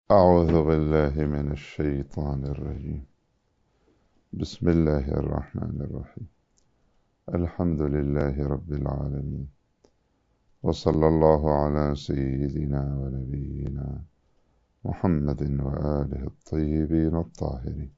أعوذ بالله من الشيطان الرجيم. بسم الله الرحمن الرحيم. الحمد لله رب العالمين، وصلى الله على سيدنا ونبينا محمد وآله الطيبين الطاهرين.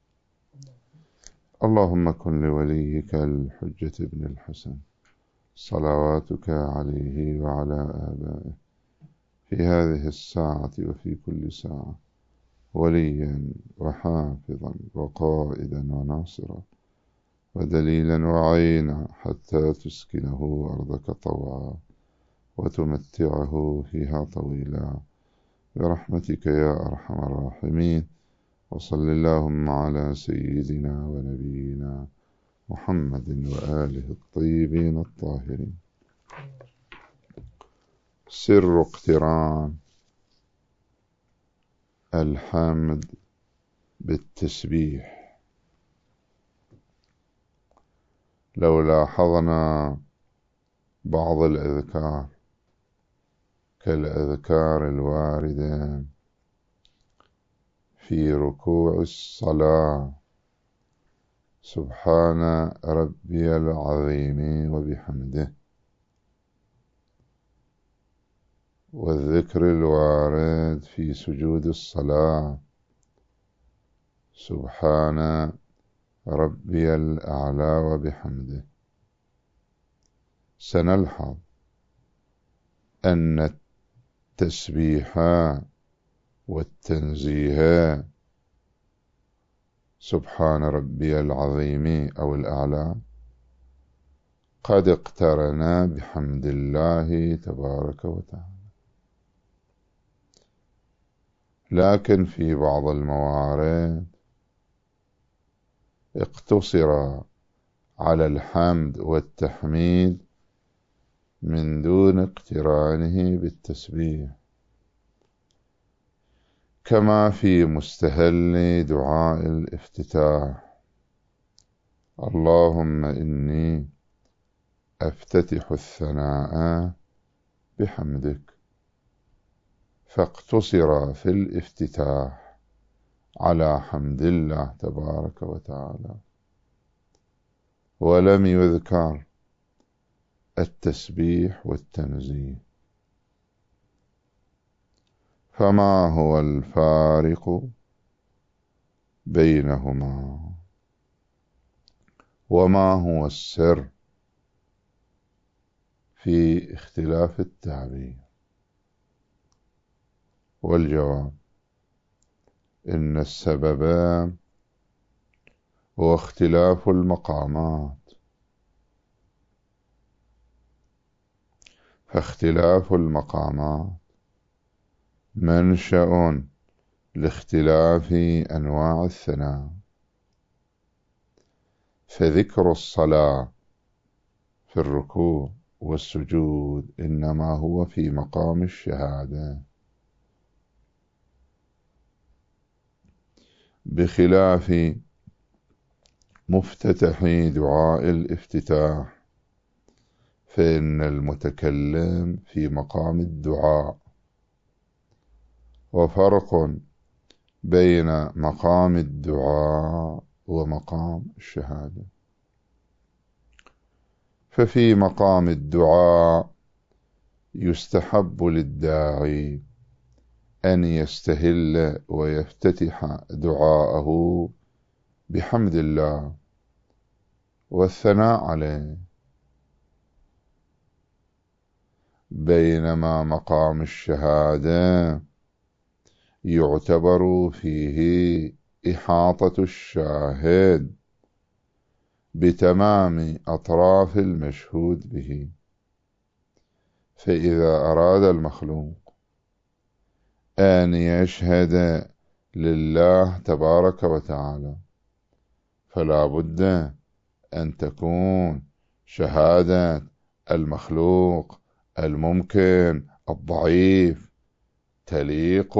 اللهم كن لوليك الحجة بن الحسن صلواتك عليه وعلى آبائه في هذه الساعة وفي كل ساعة وليا وحافظا وقائدا وناصرا ودليلا وعينا حتى تسكنه أرضك طوعا وتمتعه فيها طويلا برحمتك يا أرحم الراحمين. وصل اللهم على سيدنا ونبينا محمد وآله الطيبين الطاهرين. سر اقتران الحمد بالتسبيح. لو لاحظنا بعض الأذكار كالأذكار الواردة في ركوع الصلاة: سبحان ربي العظيم وبحمده، والذكر الوارد في سجود الصلاة: سبحان ربي الأعلى وبحمده، سنلحظ أن التسبيح والتنزيه سبحان ربي العظيم أو الأعلى قد اقترنا بحمد الله تبارك وتعالى، لكن في بعض الموارد اقتصر على الحمد والتحميد من دون اقترانه بالتسبيح، كما في مستهل دعاء الافتتاح: اللهم إني أفتتح الثناء بحمدك، فاقتصر في الافتتاح على حمد الله تبارك وتعالى، ولم يذكر التسبيح والتنزيه. فما هو الفارق بينهما؟ وما هو السر في اختلاف التعبير؟ والجواب: إن السبب هو اختلاف المقامات، فاختلاف المقامات منشأ لاختلاف أنواع الثناء، فذكر الصلاة في الركوع والسجود إنما هو في مقام الشهادة، بخلاف مفتتح دعاء الافتتاح، فإن المتكلم في مقام الدعاء، وفرق بين مقام الدعاء ومقام الشهادة. ففي مقام الدعاء يستحب للداعي أن يستهل ويفتتح دعاءه بحمد الله والثناء عليه، بينما مقام الشهادة يعتبر فيه إحاطة الشاهد بتمام أطراف المشهود به، فإذا أراد المخلوق أن يشهد لله تبارك وتعالى فلا بد أن تكون شهادة المخلوق الممكن الضعيف تليق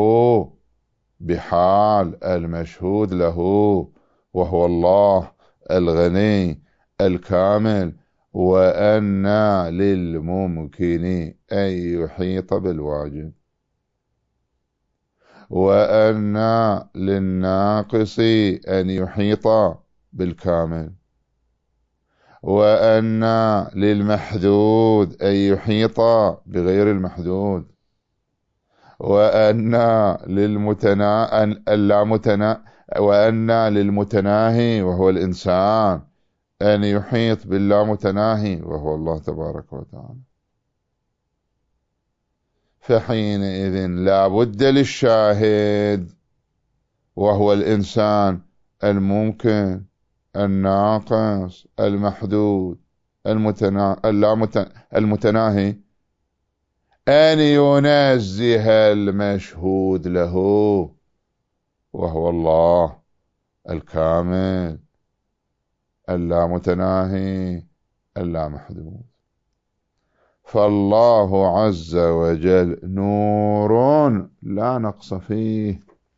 بحال المشهود له، وهو الله الغني الكامل، وأن للممكن أن يحيط بالواجب. وأن للناقص أن يحيط بالكامل، وأن للمحدود أن يحيط بغير المحدود، وأن للمتناهي وهو الإنسان أن يحيط باللامتناهي وهو الله تبارك وتعالى. فحينئذ لا بد للشاهد وهو الإنسان الممكن الناقص المحدود المتناهي أن ينزه المشهود له وهو الله الكامل اللامتناهي اللامحدود. فالله عز وجل نور لا نقص فيه،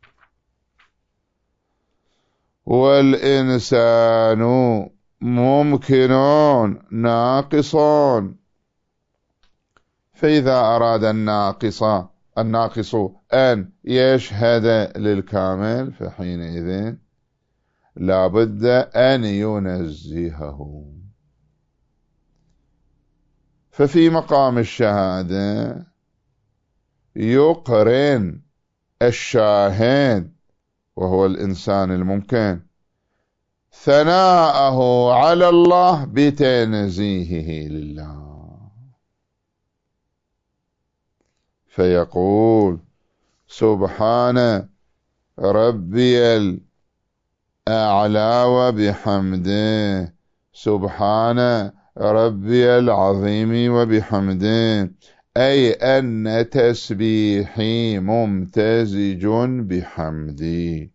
والإنسان ممكن ناقص. فإذا أراد الناقص أن يشهد للكامل فحينئذ لا بد أن ينزهه. ففي مقام الشهادة يقرن الشاهد وهو الإنسان الممكن ثناءه على الله بتنزيهه لله، فيقول سبحان ربي الأعلى وبحمده، سبحان ربي العظيم وبحمده، أي أن تسبيحي ممتزج بحمدي،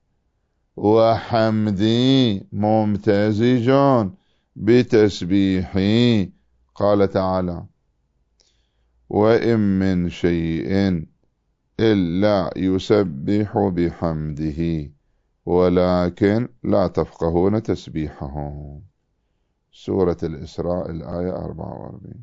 وحمدي ممتزج بتسبيحي. قال تعالى وإن من شيء إلا يسبح بحمده ولكن لا تفقهون تسبيحهم. سورة الإسراء الآية 44.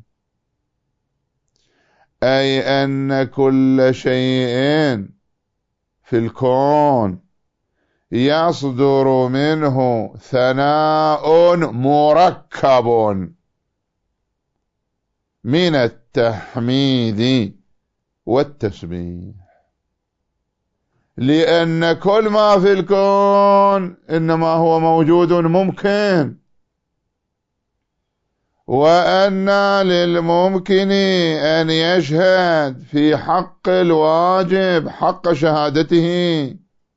أي أن كل شيء في الكون يصدر منه ثناء مركب من التحميد والتسبيح، لأن كل ما في الكون إنما هو موجود ممكن، وأن للممكن أن يشهد في حق الواجب حق شهادته،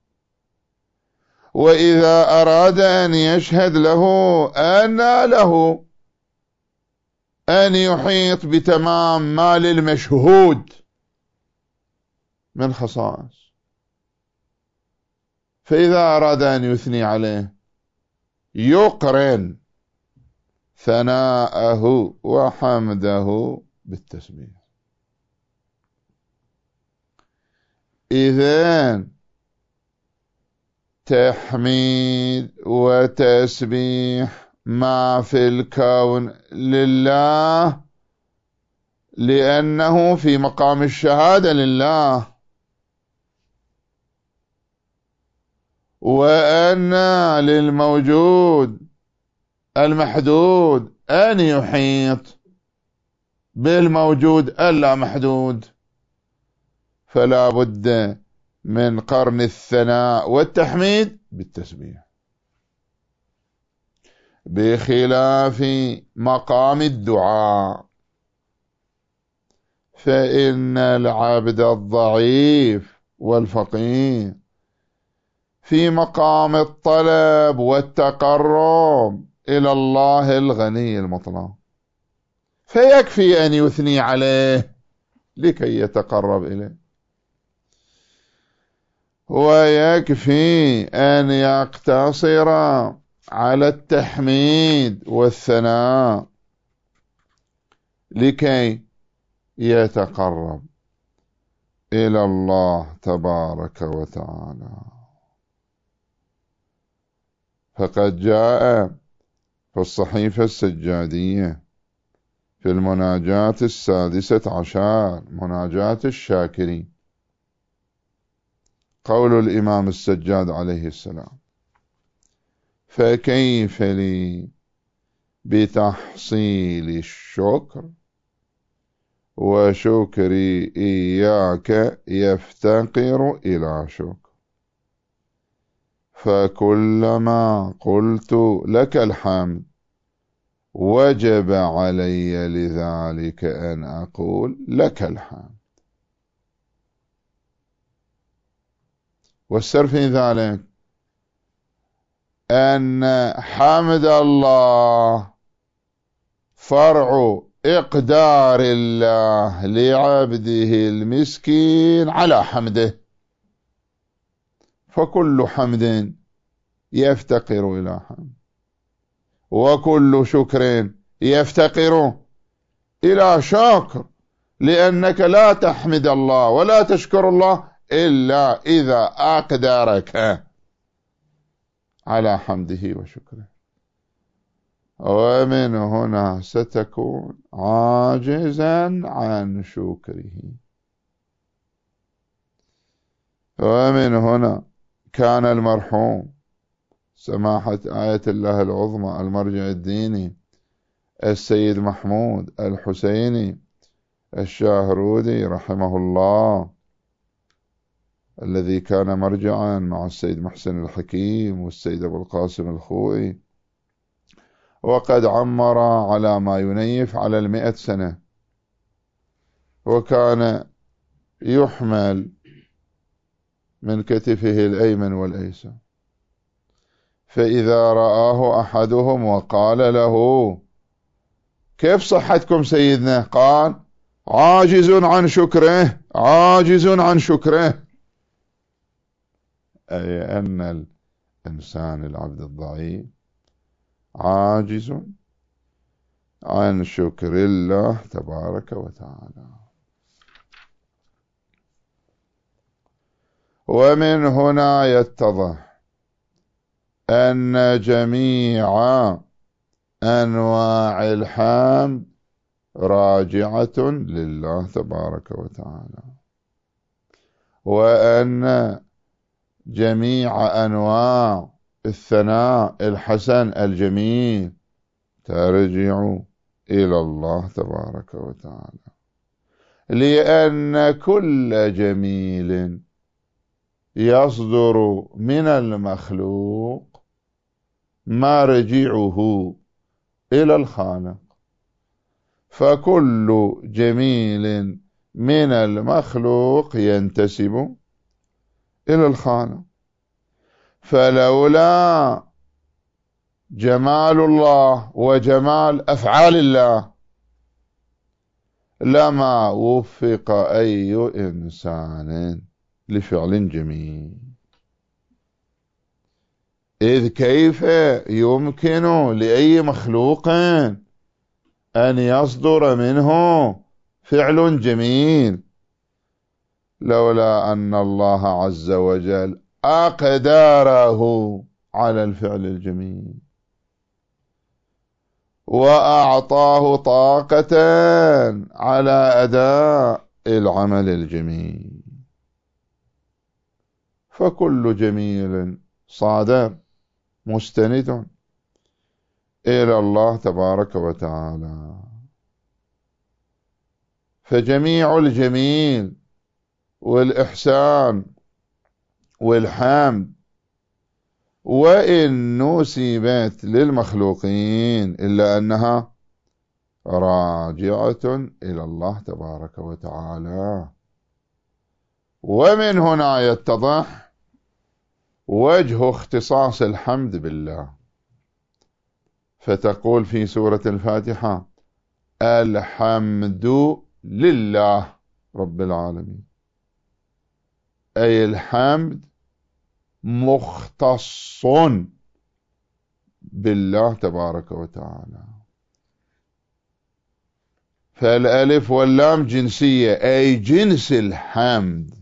وإذا أراد أن يشهد له أن له أن يحيط بتمام ما للمشهود من خصائص. فإذا أراد أن يثني عليه يقرن ثناءه وحمده بالتسبيح. إذن تحميد وتسبيح ما في الكون لله، لأنه في مقام الشهادة لله، وأن للموجود المحدود أن يحيط بالموجود اللامحدود، فلا بد من قرن الثناء والتحميد بالتسبيح، بخلاف مقام الدعاء، فإن العبد الضعيف والفقير في مقام الطلب والتقرب إلى الله الغني المطلق، فيكفي أن يثني عليه لكي يتقرب إليه، ويكفي أن يقتصر على التحميد والثناء لكي يتقرب إلى الله تبارك وتعالى. فقد جاء في الصحيفة السجادية في المناجاة 16 مناجاة الشاكرين قول الإمام السجاد عليه السلام: فكيف لي بتحصيل الشكر وشكري إياك يفتقر إلى شكر، فكلما قلت لك الحمد وجب علي لذلك أن أقول لك الحمد. والسر في ذلك أن حمد الله فرع إقدار الله لعبده المسكين على حمده، فكل حمد يفتقر إلى حمد، وكل شكر يفتقر إلى شكر، لأنك لا تحمد الله ولا تشكر الله إلا إذا أقدرك على حمده وشكره، ومن هنا ستكون عاجزا عن شكره. ومن هنا كان المرحوم سماحة آية الله العظمى المرجع الديني السيد محمود الحسيني الشاهرودي رحمه الله، الذي كان مرجعا مع السيد محسن الحكيم والسيد أبو القاسم الخوئي، وقد عمر على ما ينيف على 100 سنة، وكان يحمل من كتفه الأيمن والأيسر، فإذا رآه أحدهم وقال له: كيف صحتكم سيدنا؟ قال: عاجز عن شكره، عاجز عن شكره، أي أن الإنسان العبد الضعيف عاجز عن شكر الله تبارك وتعالى. ومن هنا يتضح أن جميع أنواع الحمد راجعة لله تبارك وتعالى، وأن جميع أنواع الثناء الحسن الجميل ترجع إلى الله تبارك وتعالى، لأن كل جميل يصدر من المخلوق مرجعه إلى الخالق، فكل جميل من المخلوق ينتسب إلى الخالق، فلولا جمال الله وجمال أفعال الله لما وفق أي إنسان لفعل جميل. إذ كيف يمكن لأي مخلوق أن يصدر منه فعل جميل لولا أن الله عز وجل أقدره على الفعل الجميل وأعطاه طاقة على أداء العمل الجميل، فكل جميل صادر مستند إلى الله تبارك وتعالى. فجميع الجميل والإحسان والحمد وإن نسبت للمخلوقين إلا أنها راجعة إلى الله تبارك وتعالى. ومن هنا يتضح وجه اختصاص الحمد بالله، فتقول في سورة الفاتحة: الحمد لله رب العالمين، أي الحمد مختص بالله تبارك وتعالى. فالألف واللام جنسية، أي جنس الحمد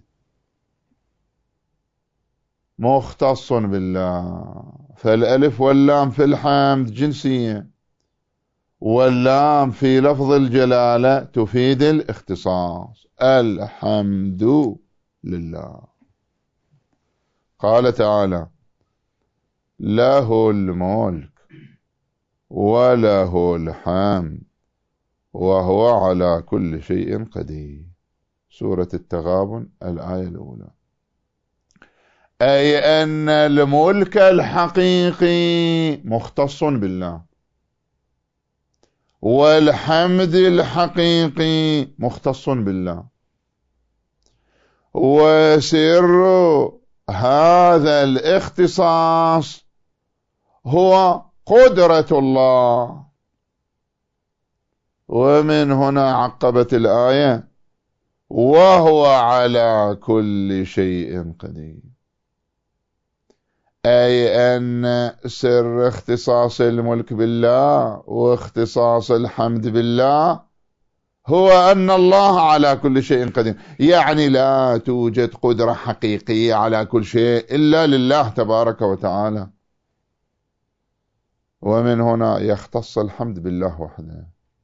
مختص بالله، فالألف واللام في الحمد جنسية، واللام في لفظ الجلالة تفيد الاختصاص، الحمد لله. قال تعالى: له الملك وله الحمد وهو على كل شيء قدير. سورة التغابن الآية الأولى. أي أن الملك الحقيقي مختص بالله، والحمد الحقيقي مختص بالله، وسر هذا الاختصاص هو قدرة الله. ومن هنا عقبت الآية: وهو على كل شيء قدير. أي أن سر اختصاص الملك بالله واختصاص الحمد بالله هو أن الله على كل شيء قدير. يعني لا توجد قدرة حقيقية على كل شيء إلا لله تبارك وتعالى. ومن هنا يختص الحمد بالله وحده،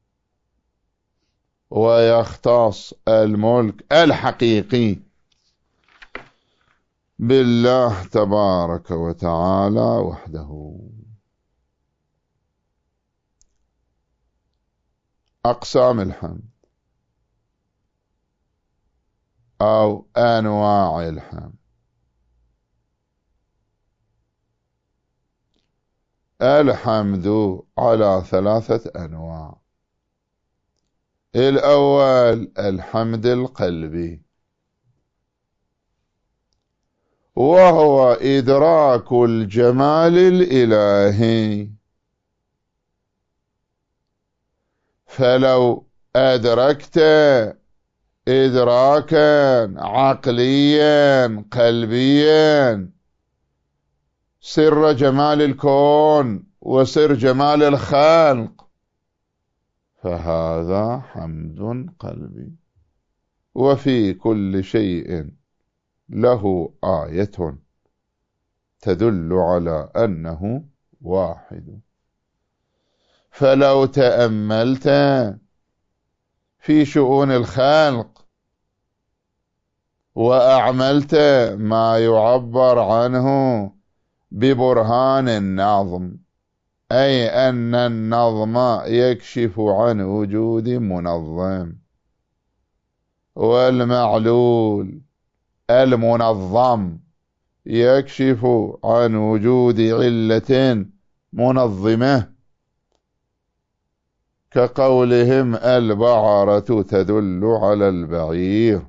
ويختص الملك الحقيقي بالله تبارك وتعالى وحده. أقسام الحمد أو أنواع الحمد. الحمد على 3 أنواع. الأول الحمد القلبي، وهو إدراك الجمال الإلهي. فلو أدركت إدراكا عقليا قلبيا سر جمال الكون وسر جمال الخلق، فهذا حمد قلبي. وفي كل شيء له آية تدل على أنه واحد. فلو تأملت في شؤون الخلق وأعملت ما يعبر عنه ببرهان النظم، أي أن النظم يكشف عن وجود منظم، والمعلول المنظم يكشف عن وجود علة منظمة، كقولهم البعرة تدل على البعير،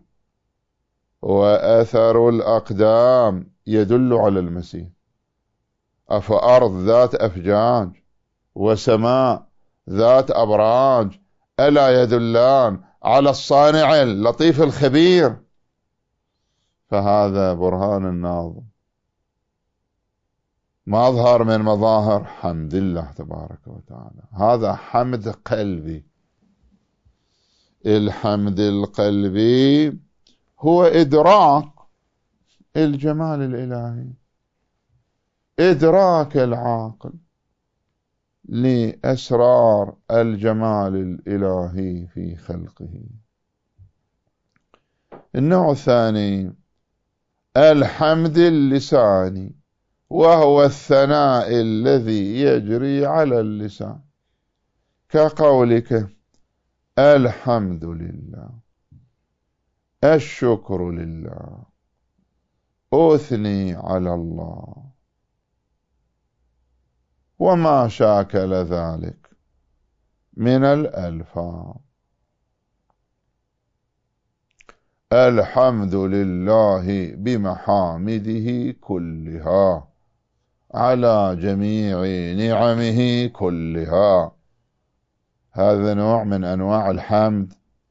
وأثر الأقدام يدل على المسير. أفأرض ذات أفجاج وسماء ذات أبراج ألا يدلان على الصانع اللطيف الخبير؟ فهذا برهان الناظم، مظهر من مظاهر حمد الله تبارك وتعالى. هذا حمد قلبي. الحمد القلبي هو إدراك الجمال الإلهي، إدراك العاقل لأسرار الجمال الإلهي في خلقه. النوع الثاني الحمد اللساني، وهو الثناء الذي يجري على اللسان، كقولك الحمد لله، الشكر لله، أثني على الله، وما شاكل ذلك من الألفاظ. الحمد لله بمحامده كلها على جميع نعمه كلها. هذا نوع من أنواع الحمد،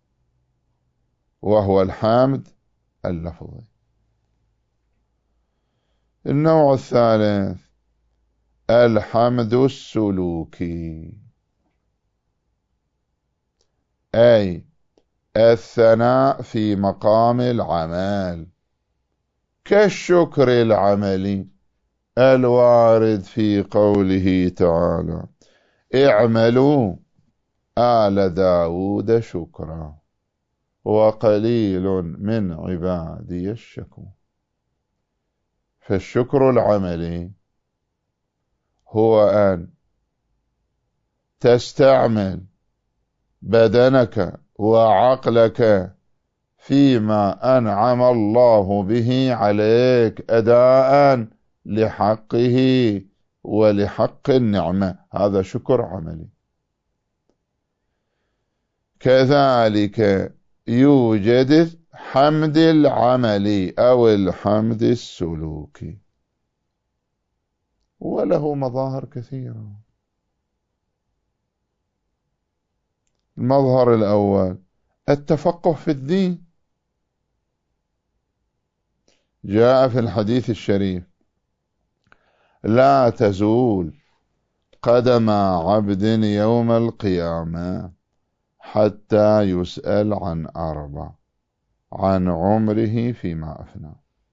وهو الحمد اللفظي. النوع الثالث الحمد السلوكي، أي الثناء في مقام العمل، كالشكر العملي الوارد في قوله تعالى: اعملوا آل داود شكرا وقليل من عبادي الشكور. فالشكر العملي هو أن تستعمل بدنك وعقلك فيما أنعم الله به عليك أداء لحقه ولحق النعمة، هذا شكر عملي. كذلك يوجد حمد العملي أو الحمد السلوكي، وله مظاهر كثيرة. المظهر الأول التفقه في الدين. جاء في الحديث الشريف: لا تزول قدم عبد يوم القيامة حتى يسأل عن 4: عن عمره فيما أفنى،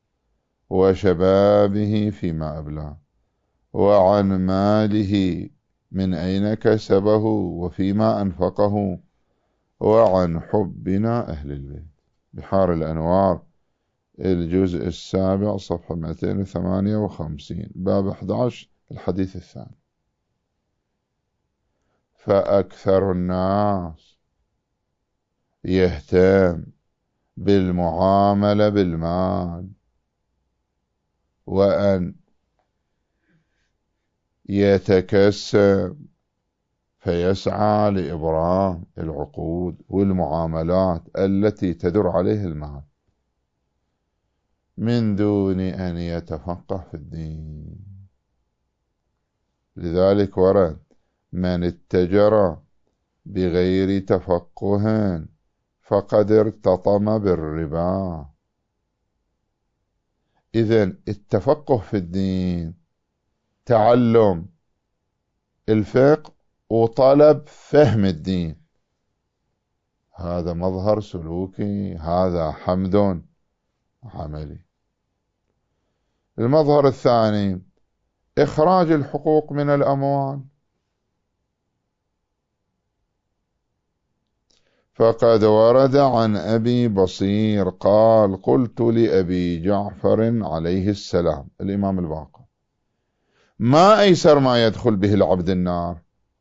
وشبابه فيما أبلى، وعن ماله من أين كسبه وفيما أنفقه، وعن حبنا أهل البيت. بحار الأنوار الجزء 7 صفحة 258 باب 11 الحديث الثاني. فأكثر الناس يهتم بالمعاملة بالمال، وأن يتكسب فيسعى لإبرام العقود والمعاملات التي تدر عليه المال، من دون أن يتفقه في الدين. لذلك ورد: من اتجر بغير تفقه فقد ارتطم بالربا. إذن التفقه في الدين تعلم الفقه وطلب فهم الدين، هذا مظهر سلوكي، هذا حمد عملي. المظهر الثاني إخراج الحقوق من الأموال. فقد ورد عن أبي بصير قال: قلت لأبي جعفر عليه السلام الإمام الباقر: ما أيسر ما يدخل به العبد النار؟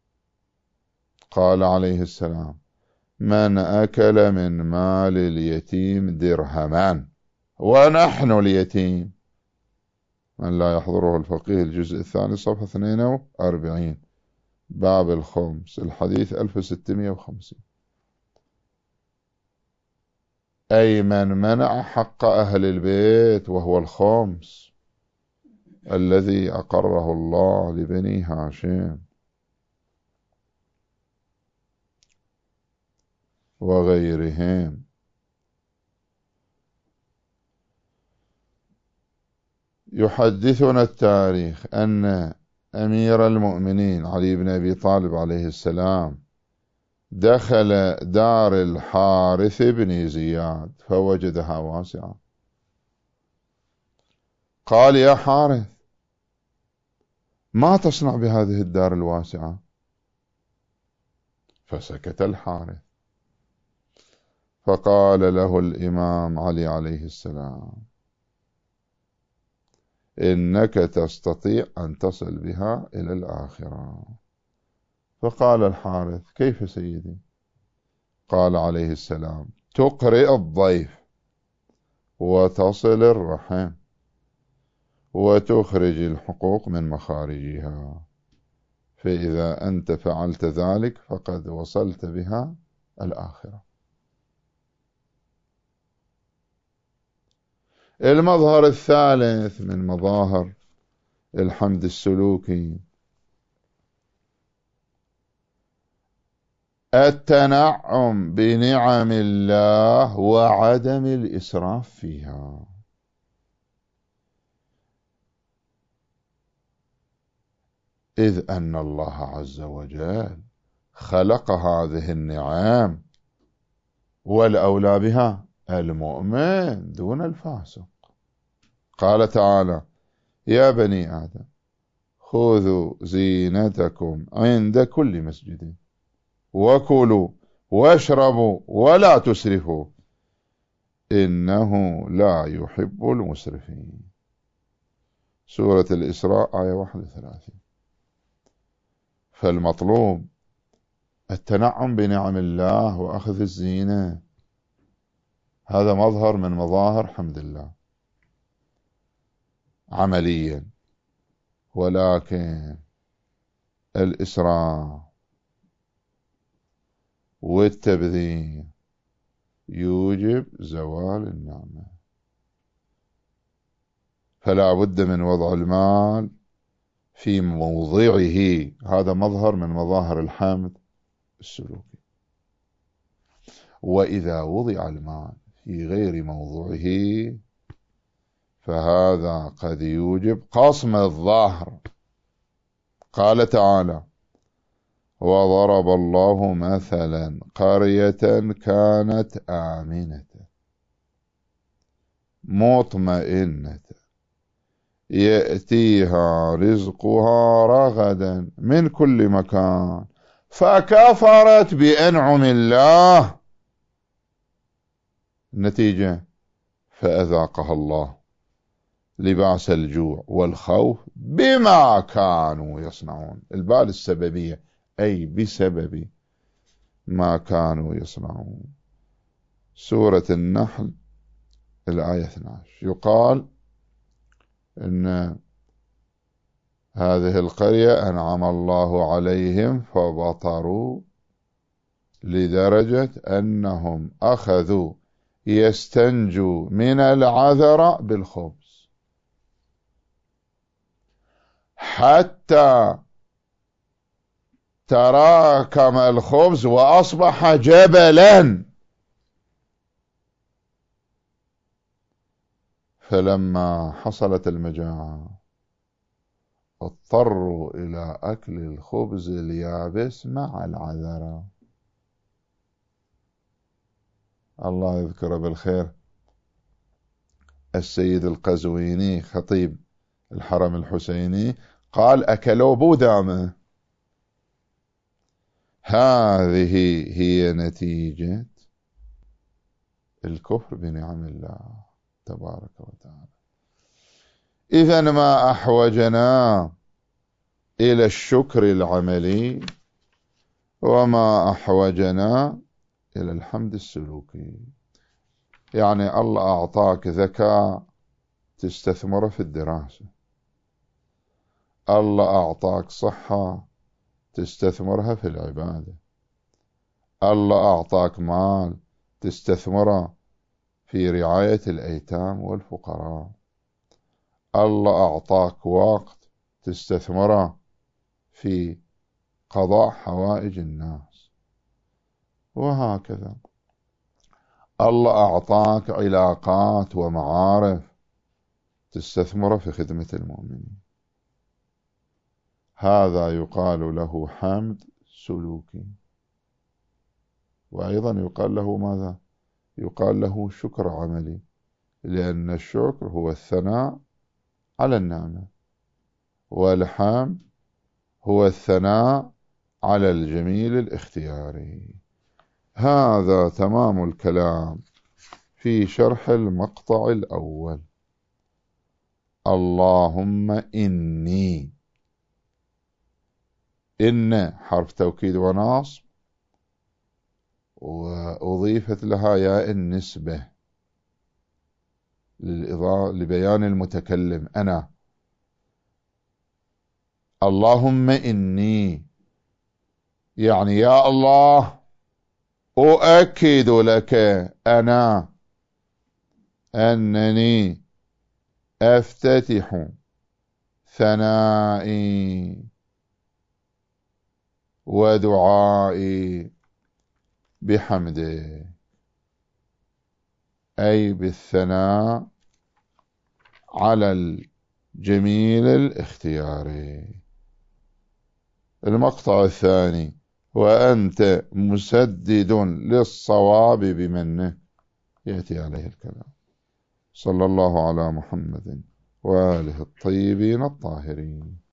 قال عليه السلام: من أكل من مال اليتيم درهمان. ونحن اليتيم. من لا يحضره الفقيه الجزء الثاني صفحة 42 باب الخمس الحديث 1650. أي من منع حق أهل البيت، وهو الخمس الذي أقره الله لبني هاشم وغيرهم. يحدثنا التاريخ أن أمير المؤمنين علي بن أبي طالب عليه السلام دخل دار الحارث بن زياد فوجدها واسعة. قال: يا حارث، ما تصنع بهذه الدار الواسعة؟ فسكت الحارث. فقال له الإمام علي عليه السلام: إنك تستطيع أن تصل بها إلى الآخرة. فقال الحارث: كيف سيدي؟ قال عليه السلام: تقرئ الضيف، وتصل الرحم، وتخرج الحقوق من مخارجها، فإذا أنت فعلت ذلك فقد وصلت بها الآخرة. المظهر الثالث من مظاهر الحمد السلوكي التنعم بنعم الله وعدم الإسراف فيها. إذ أن الله عز وجل خلق هذه النعم، والأولى بها المؤمن دون الفاسق. قال تعالى: يا بني آدم خذوا زينتكم عند كل مسجد وكلوا واشربوا ولا تسرفوا إنه لا يحب المسرفين. سورة الإسراء آية 31. فالمطلوب التنعم بنعم الله وأخذ الزينة، هذا مظهر من مظاهر حمد الله عمليا. ولكن الإسراف والتبذير يوجب زوال النعمة، فلا بد من وضع المال في موضعه، هذا مظهر من مظاهر الحمد السلوكي. وإذا وضع المال في غير موضعه فهذا قد يوجب قصم الظهر. قال تعالى: وضرب الله مثلا قرية كانت آمنة مطمئنة يأتيها رزقها رغدا من كل مكان فكفرت بأنعم الله، النتيجة فأذاقها الله لباس الجوع والخوف بما كانوا يصنعون. البال السببية، أي بسبب ما كانوا يصنعون. سورة النحل الآية 12 يقال إن هذه القرية أنعم الله عليهم فبطروا لدرجة أنهم أخذوا يستنجوا من العذر بالخبز حتى تراكم الخبز وأصبح جبلا، فلما حصلت المجاعة اضطروا إلى أكل الخبز اليابس مع العذرة. الله يذكره بالخير السيد القزويني خطيب الحرم الحسيني قال: أكلوا بودامه. هذه هي نتيجة الكفر بنعم الله تبارك وتعالى. إذن ما أحوجنا إلى الشكر العملي، وما أحوجنا إلى الحمد السلوكي. يعني الله أعطاك ذكاء تستثمره في الدراسة، الله أعطاك صحة تستثمرها في العبادة، الله أعطاك مال تستثمره في رعاية الأيتام والفقراء، الله أعطاك وقت تستثمره في قضاء حوائج الناس، وهكذا الله أعطاك علاقات ومعارف تستثمره في خدمة المؤمنين. هذا يقال له حمد سلوكي. وأيضا يقال له ماذا؟ يقال له شكر عملي، لأن الشكر هو الثناء على النعمة، والحمد هو الثناء على الجميل الاختياري. هذا تمام الكلام في شرح المقطع الأول. اللهم إني، إن حرف توكيد ونصب، وأضيفت لها ياء النسبة لبيان المتكلم أنا. اللهم إني يعني يا الله أؤكد لك أنا أنني أفتتح ثنائي ودعائي بحمده، أي بالثناء على الجميل الاختياري. المقطع الثاني: وأنت مسدد للصواب بمنه، يأتي عليه الكلام. صلى الله على محمد وآله الطيبين الطاهرين.